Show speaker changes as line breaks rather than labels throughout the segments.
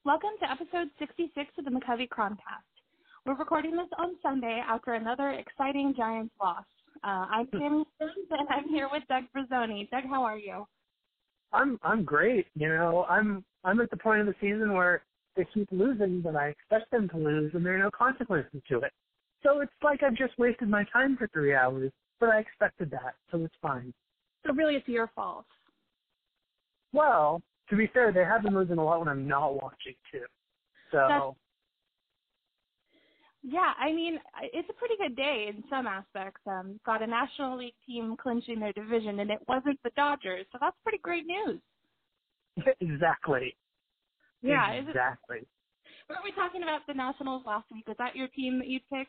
Welcome to episode 66 of the McCovey Chroncast. We're recording this on Sunday after another exciting Giants loss. I'm Sammy Sims, and I'm here with Doug Brazzoni. Doug, how are you?
I'm great. You know, I'm at the point of the season where they keep losing, but I expect them to lose, and there are no consequences to it. So it's like I've just wasted my time for 3 hours, but I expected that, so it's fine.
So really it's your fault.
Well, to be fair, they have been losing a lot when I'm not watching, too. So...
Yeah, I mean, it's a pretty good day in some aspects. Got a National League team clinching their division, and it wasn't the Dodgers, so that's pretty great news.
Exactly.
Yeah.
Exactly.
Weren't we talking about the Nationals last week? Was that your team that you picked?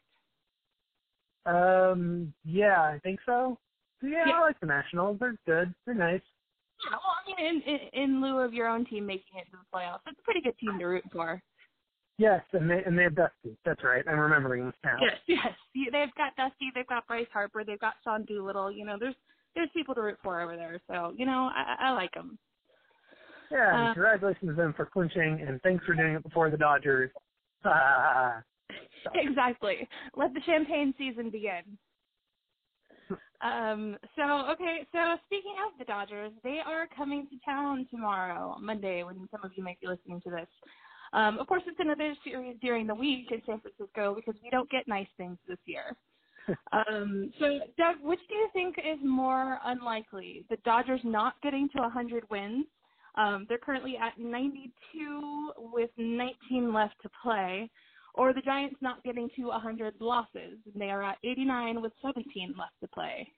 Yeah, I think so. Yeah, I like the Nationals. They're good. They're nice.
Yeah, well, I mean, in lieu of your own team making it to the playoffs, it's a pretty good team to root for.
Yes, and they have Dusty. That's right. I'm remembering this now.
Yes. They've got Dusty. They've got Bryce Harper. They've got Sean Doolittle. You know, there's people to root for over there. So, you know, I like them.
Yeah, congratulations to them for clinching, and thanks for doing it before the Dodgers.
Exactly. Let the champagne season begin. So speaking of the Dodgers, they are coming to town tomorrow, Monday, when some of you might be listening to this. Of course, it's another series during the week in San Francisco because we don't get nice things this year. So, Doug, which do you think is more unlikely? The Dodgers not getting to 100 wins. They're currently at 92 with 19 left to play. Or the Giants not getting to 100 losses. They are at 89 with 17 left to play.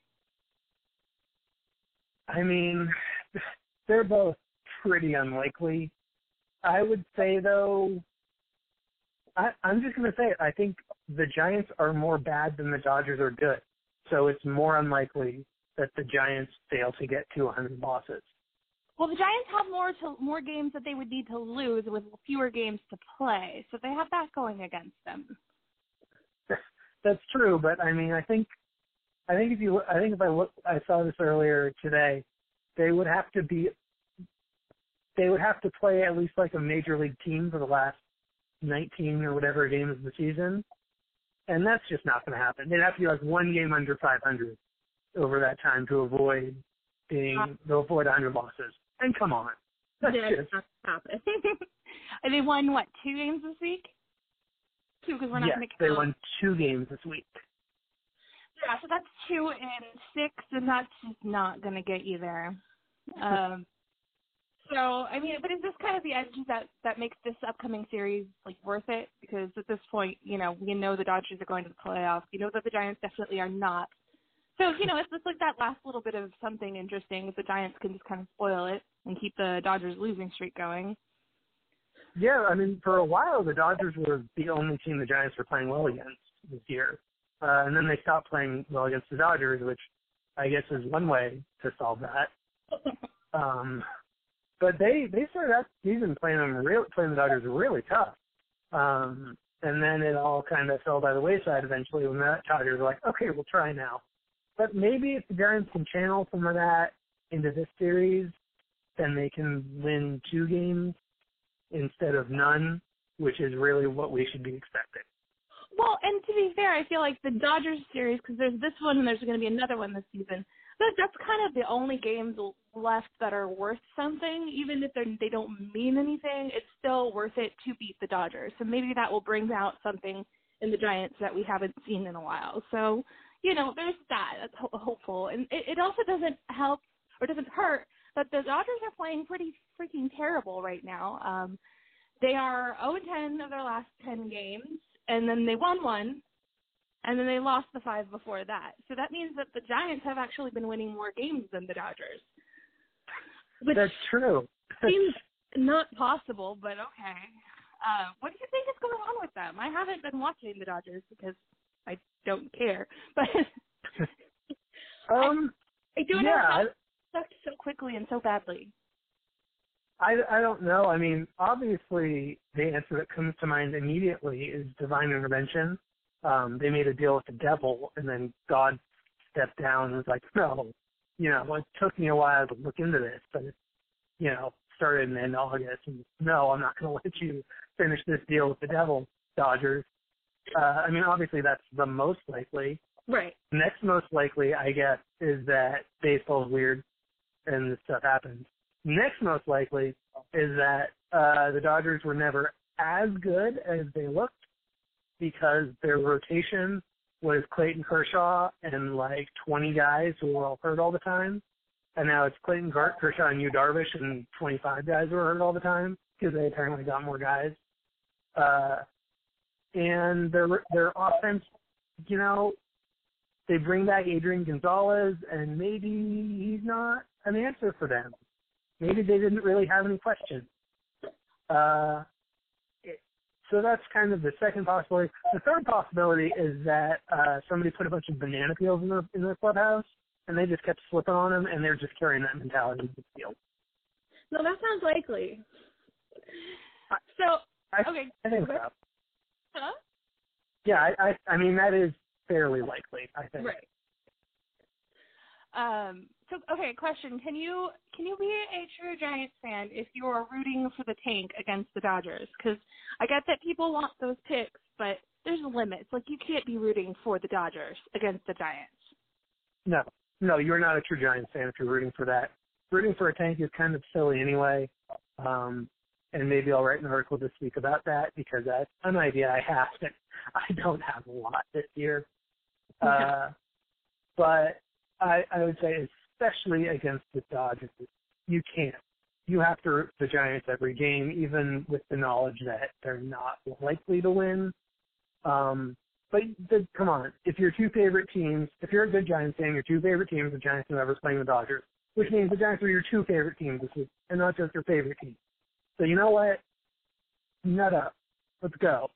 I mean, they're both pretty unlikely. I would say, though, I'm just going to say it. I think the Giants are more bad than the Dodgers are good. So it's more unlikely that the Giants fail to get to 100 losses.
Well, the Giants have more games that they would need to lose with fewer games to play. So they have that going against them.
That's true, but I mean, I think if I saw this earlier today, they would have to play at least like a major league team for the last 19 or whatever games of the season, and that's just not going to happen. They'd have to be like one game under 500 over that time to avoid 100 losses. And come on, that's just
not happen. And they won 2 games this week? 2, because we're not going to.
They won 2 games this week.
Yeah, so that's 2 and 6, and that's just not going to get you there. So, I mean, but is this kind of the edge that makes this upcoming series, worth it? Because at this point, we know the Dodgers are going to the playoffs. You know that the Giants definitely are not. So, it's just like that last little bit of something interesting if the Giants can just kind of spoil it and keep the Dodgers losing streak going.
Yeah, I mean, for a while, the Dodgers were the only team the Giants were playing well against this year. And then they stopped playing well against the Dodgers, which I guess is one way to solve that. But they started that season playing the Dodgers really tough. And then it all kind of fell by the wayside eventually when the Dodgers were like, okay, we'll try now. But maybe if the Giants can channel some of that into this series, then they can win 2 games instead of none, which is really what we should be expecting.
Well, and to be fair, I feel like the Dodgers series, because there's this one and there's going to be another one this season, that's kind of the only games left that are worth something. Even if they don't mean anything, it's still worth it to beat the Dodgers. So maybe that will bring out something in the Giants that we haven't seen in a while. So, there's that. That's hopeful. And it also doesn't help or doesn't hurt that the Dodgers are playing pretty freaking terrible right now. They are 0-10 of their last 10 games, and then they won 1, and then they lost the 5 before that. So that means that the Giants have actually been winning more games than the Dodgers.
That's true.
Seems not possible, but okay. What do you think is going on with them? I haven't been watching the Dodgers because I don't care, but I don't know how it sucked so quickly and so badly.
I don't know. I mean, obviously, the answer that comes to mind immediately is divine intervention. They made a deal with the devil, and then God stepped down and was like, no, it took me a while to look into this, but, started in August. And no, I'm not going to let you finish this deal with the Devil, Dodgers. I mean, obviously that's the most likely.
Right.
Next most likely, I guess, is that baseball's weird and this stuff happens. Next most likely is that the Dodgers were never as good as they looked because their rotation was Clayton Kershaw and like 20 guys who were all hurt all the time. And now it's Clayton Kershaw and Yu Darvish and 25 guys who are hurt all the time because they apparently got more guys. And their offense, you know, they bring back Adrian Gonzalez, and maybe he's not an answer for them. Maybe they didn't really have any questions. So that's kind of the second possibility. The third possibility is that somebody put a bunch of banana peels in their clubhouse, and they just kept slipping on them, and they're just carrying that mentality to the field.
No, that sounds likely. Okay.
I think so.
Huh?
Yeah, I mean, that is fairly likely, I think.
Right. Okay, question. Can you be a true Giants fan if you're rooting for the tank against the Dodgers? Because I get that people want those picks, but there's limits. Like, you can't be rooting for the Dodgers against the Giants.
No, you're not a true Giants fan if you're rooting for that. Rooting for a tank is kind of silly anyway. And maybe I'll write an article this week about that because that's an idea I have that I don't have a lot this year. But I would say especially against the Dodgers, you can't. You have to root for the Giants every game, even with the knowledge that they're not likely to win. But come on, if your two favorite teams, if you're a good Giants fan, your two favorite teams, the Giants and whoever's playing the Dodgers, which means the Giants are your two favorite teams this week, and not just your favorite team. So you know what? Nut up. Let's go.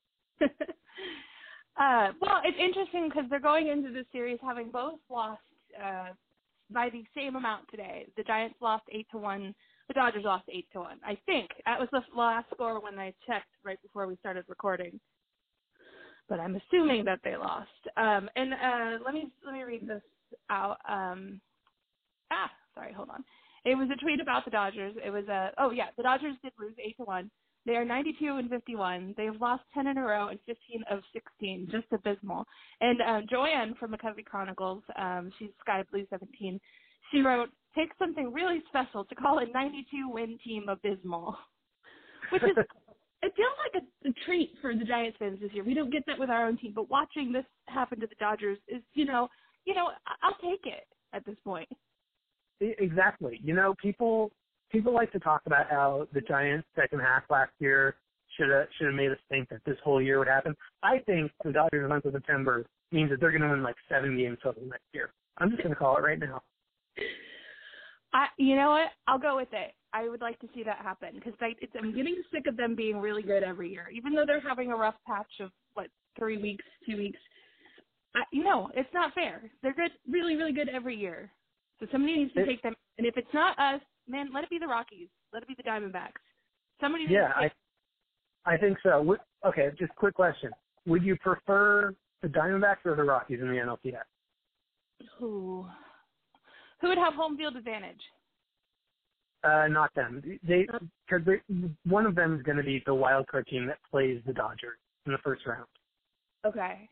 Well, it's interesting because they're going into the series having both lost by the same amount today. The Giants lost 8-1. The Dodgers lost 8-1. I think that was the last score when I checked right before we started recording. But I'm assuming that they lost. And let me read this out. Sorry, hold on. It was a tweet about the Dodgers. It was the Dodgers did lose 8-1. They are 92-51. They have lost 10 in a row and 15 of 16, just abysmal. And Joanne from McCovey Chronicles, she's Sky Blue 17. She wrote, "Take something really special to call a 92-win team abysmal," which is it feels like a treat for the Giants fans this year. We don't get that with our own team, but watching this happen to the Dodgers is, I'll take it at this point.
Exactly. You know, people like to talk about how the Giants' second half last year should have made us think that this whole year would happen. I think the Dodgers' month of September means that they're going to win like 7 games total next year. I'm just going to call it right now.
You know what? I'll go with it. I would like to see that happen because I'm getting sick of them being really good every year, even though they're having a rough patch of 3 weeks, 2 weeks. It's not fair. They're good, really, really good every year. So somebody needs to take them. And if it's not us, man, let it be the Rockies. Let it be the Diamondbacks. Somebody needs to take
I think so. Okay, just quick question. Would you prefer the Diamondbacks or the Rockies in the NLCS?
Who would have home field advantage?
Not them. Because one of them is going to be the wild card team that plays the Dodgers in the first round.
Okay.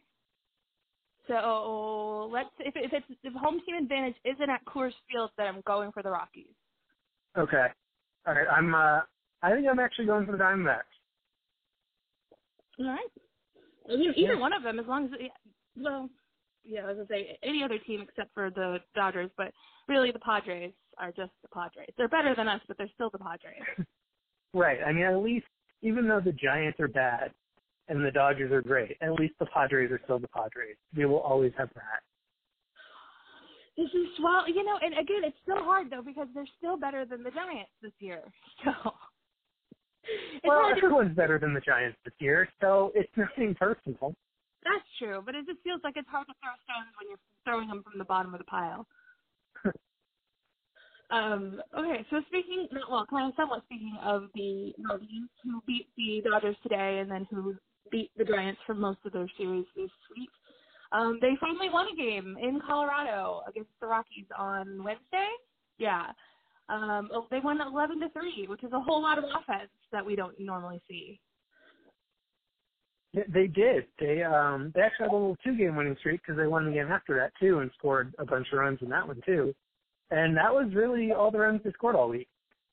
So if home team advantage isn't at Coors Field, then I'm going for the Rockies.
Okay. All right. I think I'm actually going for the Diamondbacks.
All right. Either one of them, as long as I was going to say any other team except for the Dodgers, but really the Padres are just the Padres. They're better than us, but they're still the Padres.
Right. I mean, at least even though the Giants are bad and the Dodgers are great, at least the Padres are still the Padres. We will always have that.
And again, it's still hard, though, because they're still better than the Giants this year. So,
everyone's better than the Giants this year, so it's nothing personal.
That's true, but it just feels like it's hard to throw stones when you're throwing them from the bottom of the pile. Okay, so somewhat speaking of the Rockies, who beat the Dodgers today and then who beat the Giants for most of their series this week, they finally won a game in Colorado against the Rockies on Wednesday. Yeah. They won 11-3, which is a whole lot of offense that we don't normally see.
They did. They actually had a little 2-game winning streak because they won the game after that too and scored a bunch of runs in that one too. And that was really all the runs they scored all week.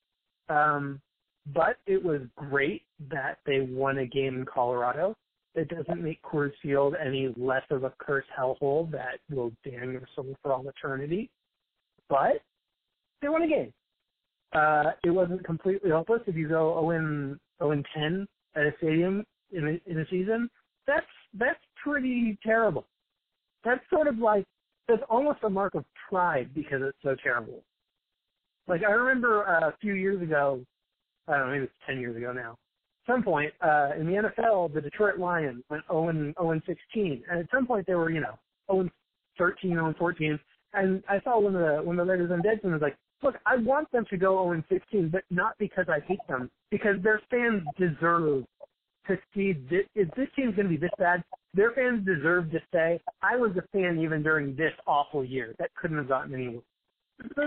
But it was great that they won a game in Colorado. It doesn't make Coors Field any less of a cursed hellhole that will damn your soul for all eternity. But they won a game. It wasn't completely hopeless. If you go 0-10 at a stadium in a season, that's pretty terrible. That's sort of like, that's almost a mark of pride because it's so terrible. Like, I remember a few years ago, I don't know, maybe it's 10 years ago now, at some point in the NFL, the Detroit Lions went 0-16, and at some point they were, 0-13, 0-14, and I saw one of the writers on Deadspin was like, look, I want them to go 0-16, but not because I hate them, because their fans deserve to see this. If this team's going to be this bad, their fans deserve to say, I was a fan even during this awful year. That couldn't have gotten any worse. So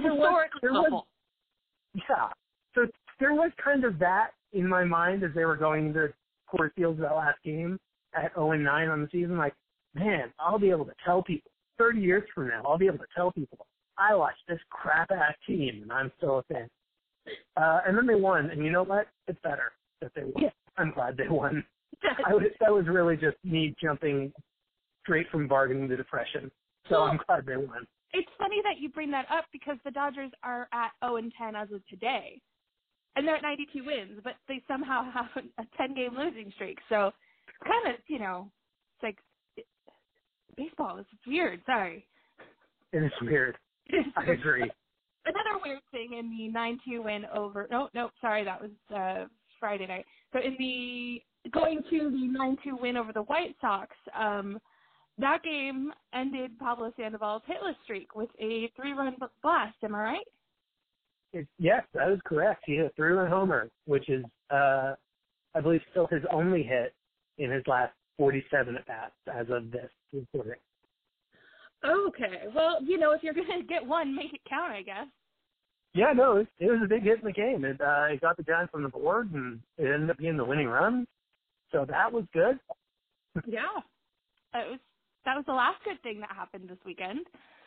So there was kind of that in my mind as they were going into Coors Field that last game at 0-9 on the season. Like, man, I'll be able to tell people 30 years from now, I'll be able to tell people I watched this crap-ass team and I'm still a fan. And then they won, and you know what? It's better that they won. Yeah. I'm glad they won. That was really just me jumping straight from bargaining to depression. So I'm glad they won.
It's funny that you bring that up because the Dodgers are at 0-10 as of today. And they're at 92 wins, but they somehow have a 10-game losing streak. So it's kind of, it's like baseball. It's weird. Sorry.
It is weird. I agree.
Another weird thing in the 9-2 win over – no, sorry, that was Friday night. So going to the 9-2 win over the White Sox, that game ended Pablo Sandoval's hitless streak with a 3-run blast. Am I right?
Yes, that is correct. He hit a 3-run homer, which is, I believe, still his only hit in his last 47 at-bats as of this recording.
Okay. Well, if you're going to get one, make it count, I guess.
Yeah, no, it was a big hit in the game. It got the Giants on the board, and it ended up being the winning run. So that was good.
Yeah. That was the last good thing that happened this weekend.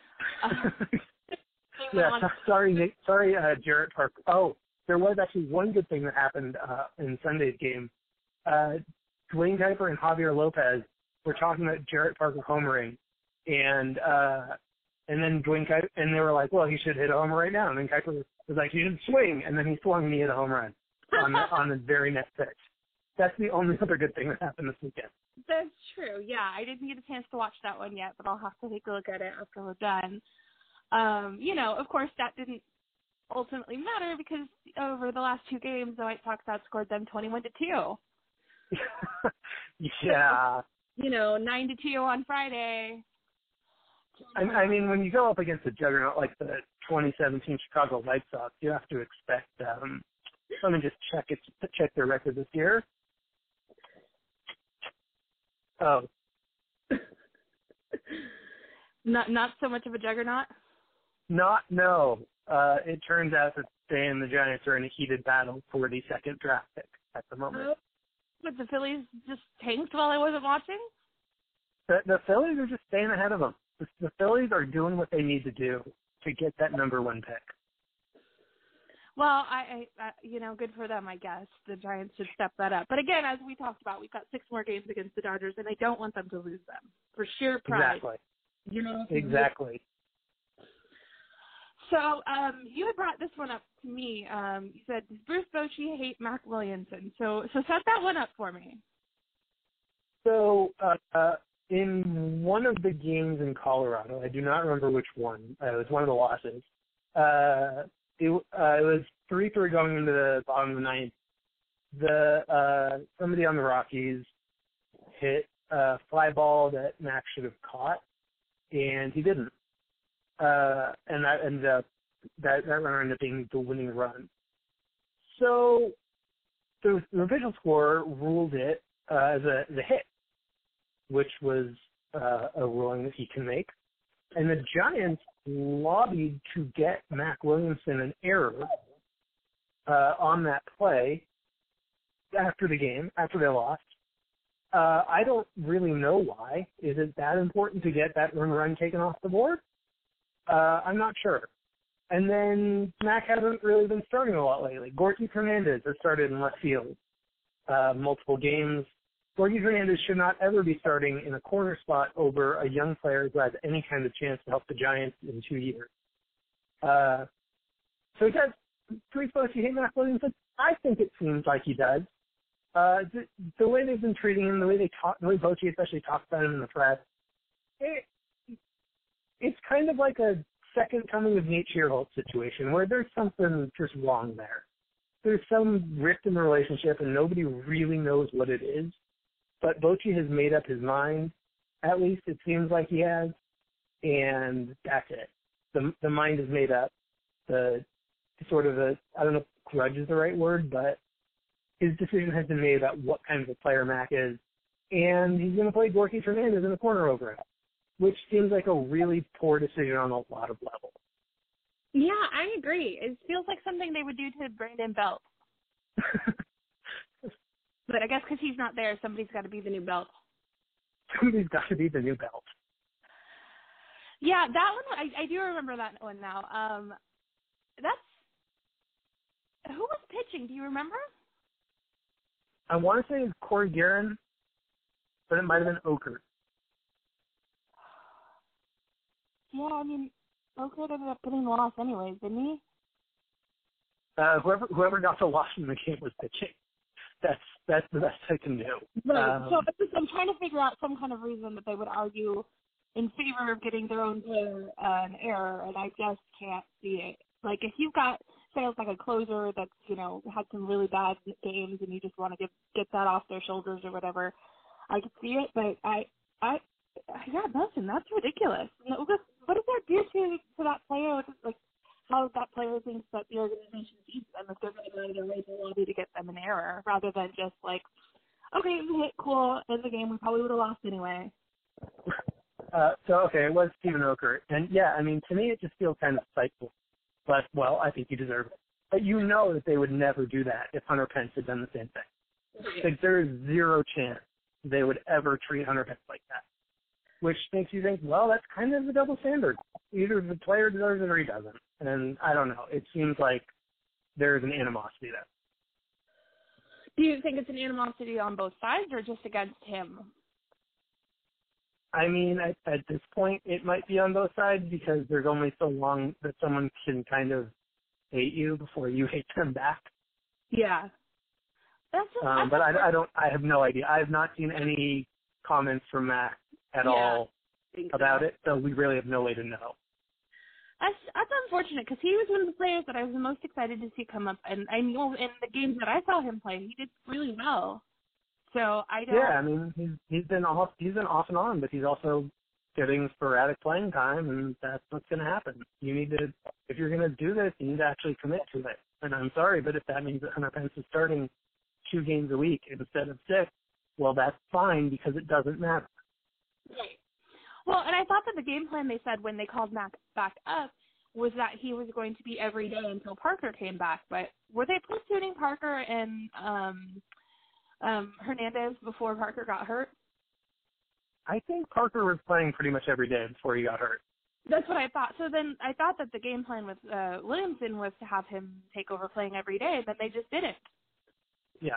Sorry, Nick. Sorry, Jarrett Parker. Oh, there was actually one good thing that happened in Sunday's game. Dwayne Kuiper and Javier Lopez were talking about Jarrett Parker homering, and then Dwayne Kuiper, and they were like, well, he should hit a homer right now. And then Kuiper was like, he should swing, and then he swung and he hit a home run on the very next pitch. That's the only other good thing that happened this weekend.
That's true. Yeah, I didn't get a chance to watch that one yet, but I'll have to take a look at it after we're done. Of course, that didn't ultimately matter because over the last 2 games, the White Sox outscored them 21-2.
Yeah.
So, 9-2 on Friday.
I mean, when you go up against a juggernaut like the 2017 Chicago White Sox, you have to expect. Let me just check their record this year. Oh.
Not so much of a juggernaut?
No. It turns out that they and the Giants are in a heated battle for the second draft pick at the moment.
But the Phillies just tanked while I wasn't watching?
The Phillies are just staying ahead of them. The Phillies are doing what they need to do to get that number 1 pick.
Well, I good for them, I guess. The Giants should step that up. But again, as we talked about, we've got 6 more games against the Dodgers, and I don't want them to lose them for sheer pride.
Exactly.
You
Exactly.
So you had brought this one up to me. You said, does Bruce Bochy hate Mac Williamson? So set that one up for me.
So in one of the games in Colorado, I do not remember which one. It was one of the losses. It was 3-3 going into the bottom of the 9th. Somebody on the Rockies hit a fly ball that Mac should have caught, and he didn't. And that ended up that run ended up being the winning run. So the official score ruled it as a hit, which was a ruling that he can make. And the Giants lobbied to get Mac Williamson an error on that play after the game, after they lost. I don't really know why. Is it that important to get that run taken off the board? I'm not sure. And then Mac hasn't really been starting a lot lately. Gorky Fernandez has started in left field multiple games. Gorky Fernandez should not ever be starting in a corner spot over a young player who has any kind of chance to help the Giants in 2 years. So he does. Do we suppose he hate Mac Williamson? I think it seems like he does. The way they've been treating him, the way Bochy especially talks about him in the press, it's kind of like a second coming of Nate Shearholtz situation where there's something just wrong there. There's some rift in the relationship and nobody really knows what it is. But Bochy has made up his mind. At least it seems like he has. And that's it. The mind is made up. I don't know if grudge is the right word, but his decision has been made about what kind of a player Mac is. And he's going to play Gorky Fernandez in the corner over him, which seems like a really poor decision on a lot of levels.
Yeah, I agree. It feels like something they would do to Brandon Belt. But I guess because he's not there, somebody's got to be the new Belt.
Somebody's got to be the new Belt.
Yeah, that one, I do remember that one now. Who was pitching? Do you remember?
I want to say it's Corey Guerin, but it might have been Oker.
Yeah, I mean, Oker ended up getting lost anyways, didn't he?
Whoever got the loss in the game was pitching. That's the best I can do.
Right. So I'm trying to figure out some kind of reason that they would argue in favor of getting their own player an error, and I just can't see it. Like, if you've got, say, it's like a closer that's, had some really bad games and you just want to get that off their shoulders or whatever, I could see it, but Nelson, that's ridiculous. What does that do to that player? Like, how that player thinks that the organization sees them if they're going to go to their way to lobby to get them an error, rather than just like, okay, we hit, cool, in the game, we probably would have lost anyway.
It was Steven Oker. And, yeah, I mean, to me it just feels kind of spiteful. But, well, I think you deserve it. But you know that they would never do that if Hunter Pence had done the same thing. Like, there is zero chance they would ever treat Hunter Pence like that. Which makes you think, well, that's kind of a double standard. Either the player deserves it or he doesn't. And I don't know. It seems like there's an animosity there.
Do you think it's an animosity on both sides or just against him?
I mean, at this point, it might be on both sides because there's only so long that someone can kind of hate you before you hate them back.
Yeah.
But I have no idea. I have not seen any comments from Mac at all about it, so we really have no way to know.
That's unfortunate because he was one of the players that I was the most excited to see come up, and I know in the games that I saw him play, he did really well. So I don't.
Yeah, I mean he's been off and on, but he's also getting sporadic playing time, and that's what's going to happen. You need to, if you're going to do this, you need to actually commit to it. And I'm sorry, but if that means that Hunter Pence is starting 2 games a week instead of 6, well, that's fine because it doesn't matter.
Right. Well, and I thought that the game plan they said when they called Mac back up was that he was going to be every day until Parker came back. But were they platooning Parker and Hernandez before Parker got hurt?
I think Parker was playing pretty much every day before he got hurt.
That's what I thought. So then I thought that the game plan with Williamson was to have him take over playing every day, but they just didn't.
Yeah.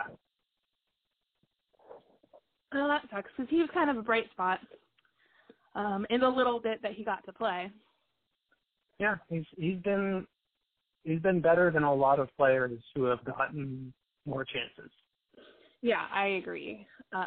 Well, that sucks because he was kind of a bright spot in the little bit that he got to play.
Yeah, he's been better than a lot of players who have gotten more chances.
Yeah, I agree.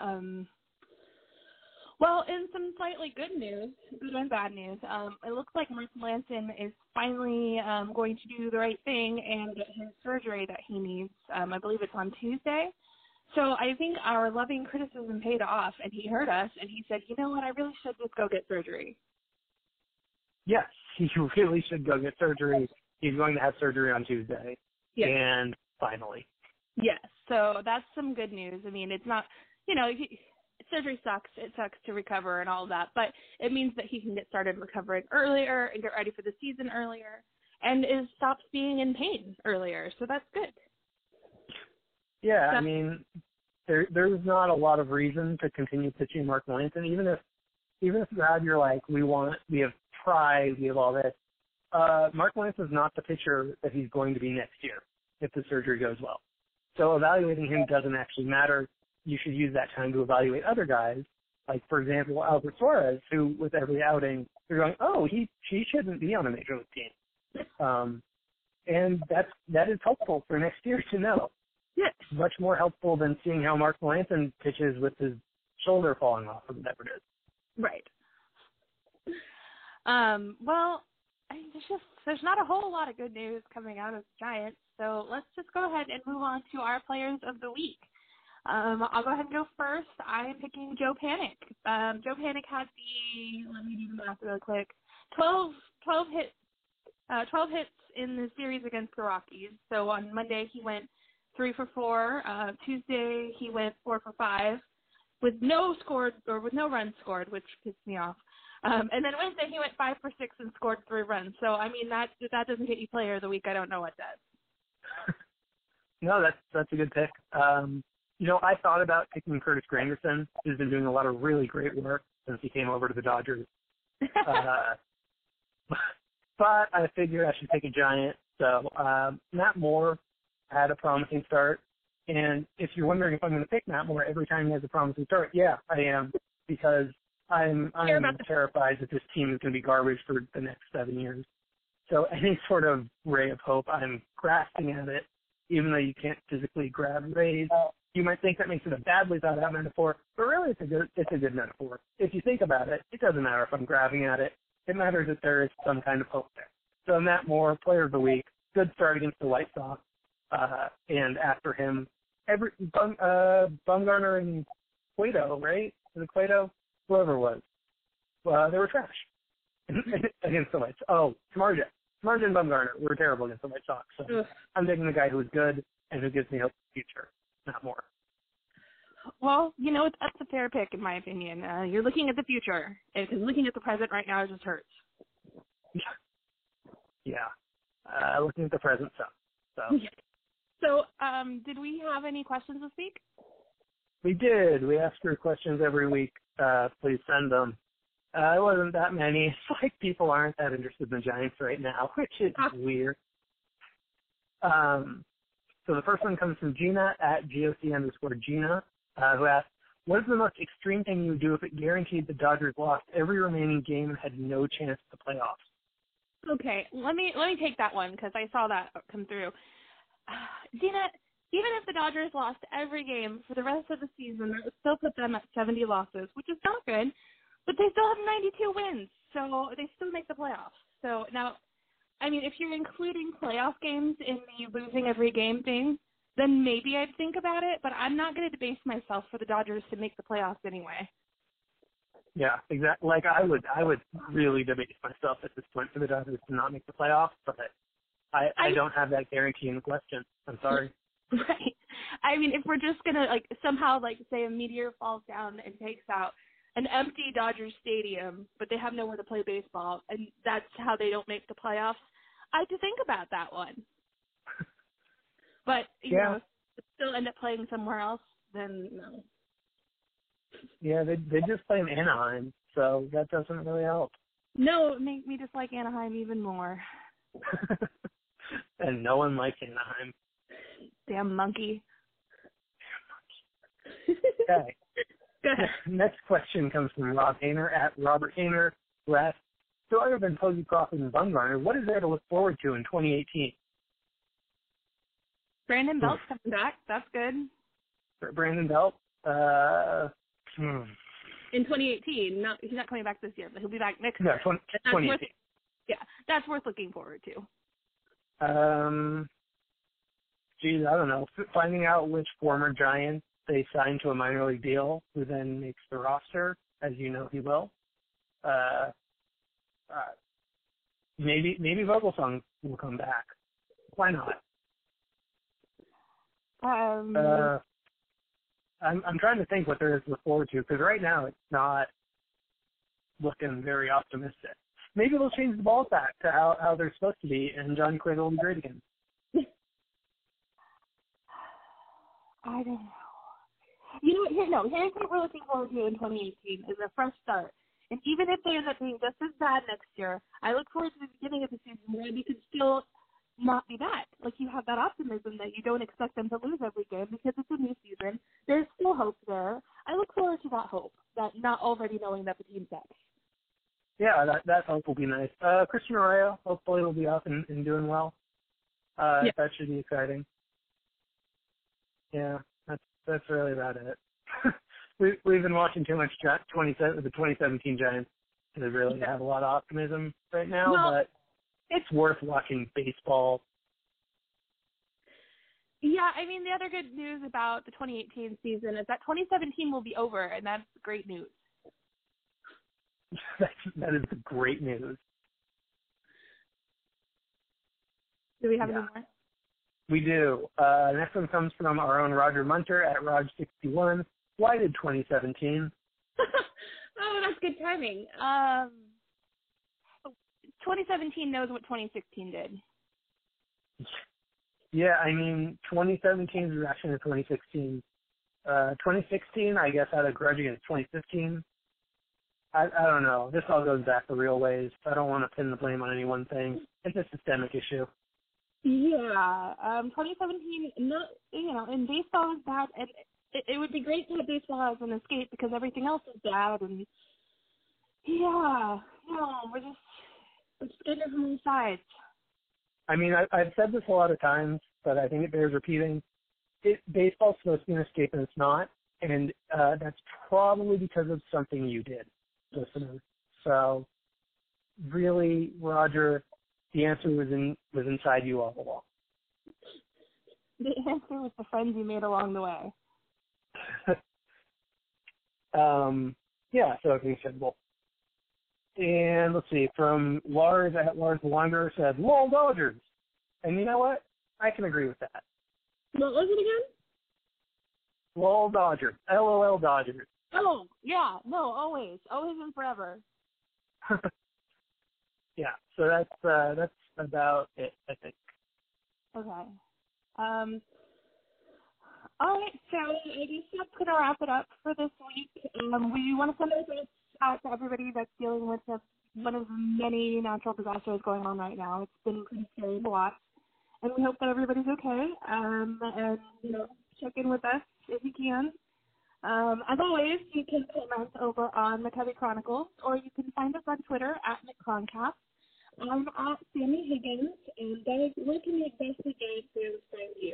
Well, in some slightly good news, good and bad news, it looks like Mark Melancon is finally going to do the right thing and get his surgery that he needs. I believe it's on Tuesday. So I think our loving criticism paid off, and he heard us, and he said, you know what, I really should just go get surgery.
Yes, he really should go get surgery. He's going to have surgery on Tuesday.
Yes.
And finally.
Yes, so that's some good news. I mean, it's not, surgery sucks. It sucks to recover and all of that, but it means that he can get started recovering earlier and get ready for the season earlier, and stops being in pain earlier. So that's good.
Yeah, I mean, there's not a lot of reason to continue pitching Mark Melancon, even if you're like, we have pride, we have all this. Mark Melancon is not the pitcher that he's going to be next year if the surgery goes well. So evaluating him doesn't actually matter. You should use that time to evaluate other guys, like, for example, Albert Suarez, who with every outing, you're going, oh, he shouldn't be on a major league team. And that is helpful for next year to know.
Yes.
Much more helpful than seeing how Mark Melancon pitches with his shoulder falling off or whatever it is.
Right. Well, there's not a whole lot of good news coming out of the Giants, so let's just go ahead and move on to our players of the week. I'll go ahead and go first. I'm picking Joe Panik. Joe Panik had let me do the math real quick, 12 hits in the series against the Rockies. So on Monday he went 3 for 4. Tuesday he went 4 for 5 with no runs scored, which pissed me off. And then Wednesday he went 5 for 6 and scored 3 runs. So I mean if that doesn't get you player of the week, I don't know what does.
No, that's a good pick. I thought about picking Curtis Granderson, who's been doing a lot of really great work since he came over to the Dodgers. But I figured I should pick a Giant. So Matt Moore had a promising start. And if you're wondering if I'm going to pick Matt Moore every time he has a promising start, yeah, I am, because I'm terrified that this team is going to be garbage for the next 7 years. So any sort of ray of hope, I'm grasping at it, even though you can't physically grab rays. You might think that makes it a badly thought out metaphor, but really it's a good metaphor. If you think about it, it doesn't matter if I'm grabbing at it. It matters that there is some kind of hope there. So Matt Moore, player of the week, good start against the White Sox, and after him, Bumgarner and Cueto, right? Was it Cueto? Whoever it was. They were trash against the White Sox. Oh, Samardzija and Bumgarner were terrible against the White Sox. So I'm taking the guy who is good and who gives me hope for the future, not more.
Well, that's a fair pick in my opinion. You're looking at the future, because looking at the present right now just hurts.
Yeah. Looking at the present sucks.
So, did we have any questions this week?
We did. We ask for questions every week. Please send them. It wasn't that many. It's like people aren't that interested in the Giants right now, which is weird. So the first one comes from Gina at GOC_Gina, who asks, what is the most extreme thing you would do if it guaranteed the Dodgers lost every remaining game and had no chance at the playoffs?
Okay, let me take that one because I saw that come through. Gina, even if the Dodgers lost every game for the rest of the season, that would still put them at 70 losses, which is not good, but they still have 92 wins, so they still make the playoffs. So now, I mean, if you're including playoff games in the losing every game thing, then maybe I'd think about it, but I'm not going to debase myself for the Dodgers to make the playoffs anyway.
Yeah, exactly. Like I would really debase myself at this point for the Dodgers to not make the playoffs, but I don't have that guarantee in the question. I'm sorry.
Right. I mean, if we're just going to somehow say a meteor falls down and takes out an empty Dodgers stadium, but they have nowhere to play baseball, and that's how they don't make the playoffs, I have to think about that one. But, you know, if they still end up playing somewhere else, then no.
Yeah, they just play in Anaheim, so that doesn't really help.
No, it makes me dislike Anaheim even more.
And no one likes Anaheim.
Damn monkey.
Okay.
Go ahead.
Next question comes from Rob Hayner at Robert Hayner, who asks, so other than Posey, Crawford, and Bumgarner, what is there to look forward to in 2018?
Brandon Belt's coming back. That's good.
Brandon Belt?
In 2018. He's not coming back this year, but he'll be back next
year.
No,
2018.
That's worth looking forward to.
Geez, I don't know. Finding out which former Giants they signed to a minor league deal, who then makes the roster, as you know he will. Maybe Vogelsong will come back. Why not? I'm trying to think what there is to look forward to, because right now it's not looking very optimistic. Maybe they'll change the balls back to how they're supposed to be, and John Quinn will be great again.
I don't know. Here's what we're looking forward to in 2018 is a fresh start. And even if they end up being just as bad next year, I look forward to the beginning of the season where they could still not be bad. Like, you have that optimism that you don't expect them to lose every game because it's a new season. There's still hope there. I look forward to that hope, that not already knowing that the team's up.
Yeah, that hope will be nice. Christian Arroyo, hopefully, will be up and doing well.
Yeah.
That should be exciting. Yeah, that's really about it. We've been watching too much the 2017 Giants to really have a lot of optimism right now, but it's worth watching baseball.
Yeah, I mean, the other good news about the 2018 season is that 2017 will be over, and that's great news.
That is great news.
Do we have any more?
We do. Next one comes from our own Roger Munter at Rog61. Why did 2017?
Oh, that's good timing. 2017 knows what 2016 did.
Yeah, I mean, 2017's reaction to 2016. 2016, I guess, had a grudge against 2015. I don't know. This all goes back the real ways. I don't want to pin the blame on any one thing. It's a systemic issue.
Yeah, 2017, in baseball is bad, and it would be great to have baseball as an escape because everything else is bad, and we're just getting from all sides.
I mean, I've said this a lot of times, but I think it bears repeating. Baseball's supposed to be an escape, and it's not, and that's probably because of something you did, listener. So, really, Roger, the answer was inside you all along.
The answer was the friends you made along the way.
So it's acceptable. And let's see, from Lars at Lars the Wanderer said, LOL Dodgers. And you know what? I can agree with that.
What was it again?
LOL Dodgers. LOL Dodgers.
Oh, yeah. No, always. Always and forever.
Yeah, so that's about it, I think.
Okay. All right, so I guess that's going to wrap it up for this week. We want to send our thoughts out to everybody that's dealing with one of the many natural disasters going on right now. It's been pretty scary to watch, and we hope that everybody's okay. And check in with us if you can. As always, you can comment over on McCovey Chronicles, or you can find us on Twitter at McCroncast. I'm at Sammy Higgins, and Doug, where can the Best Giants fans find you?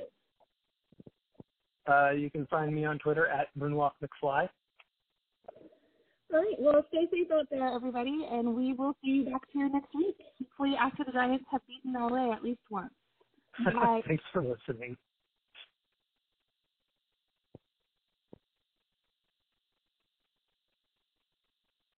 You can find me on Twitter at MoonwalkMcFly.
All right. Well, stay safe out there, everybody, and we will see you back here next week. Hopefully after the Giants have beaten LA at least once. Bye.
Thanks for listening.